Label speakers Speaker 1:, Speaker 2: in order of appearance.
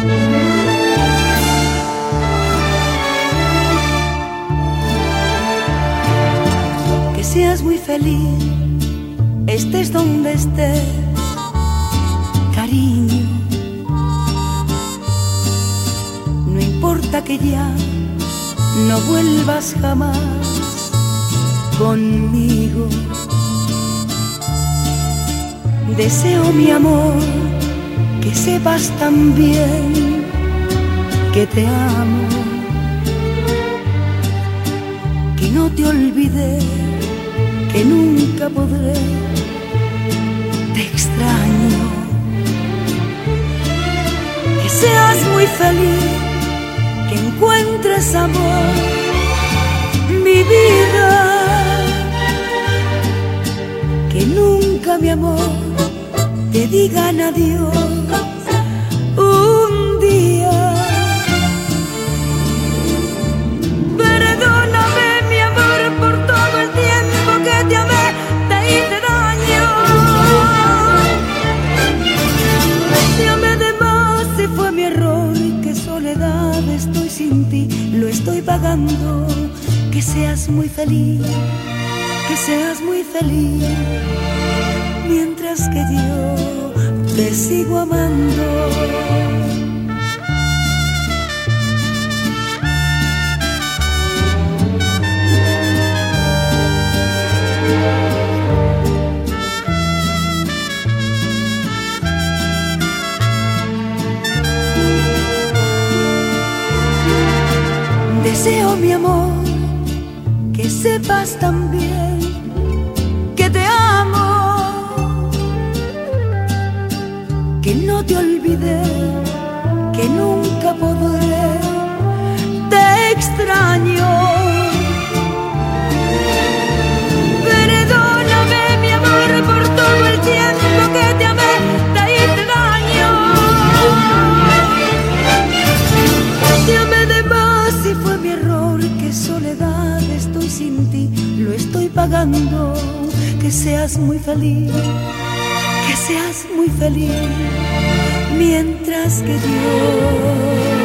Speaker 1: Que seas muy feliz, estés donde estés, cariño. No importa que ya no vuelvas jamás conmigo. Deseo, mi amor, que sepas también que te amo, que no te olvidé, que nunca podré, te extraño. Que seas muy feliz, que encuentres amor, mi vida, que nunca, mi amor, te digan adiós un día. Perdóname, mi amor, por todo el tiempo que te amé, te hice daño. Te amé de más y fue mi error, qué soledad estoy sin ti, lo estoy pagando. Que seas muy feliz, que seas muy feliz, mientras que yo te sigo amando. Deseo, mi amor, que sepas también que te amo, que no te olvidé, que nunca podré, te extraño. Perdóname, mi amor, por todo el tiempo que te amé, te hice daño. Te amé de más y fue mi error, qué soledad estoy sin ti, lo estoy pagando. Que seas muy feliz, que seas muy feliz, mientras que yo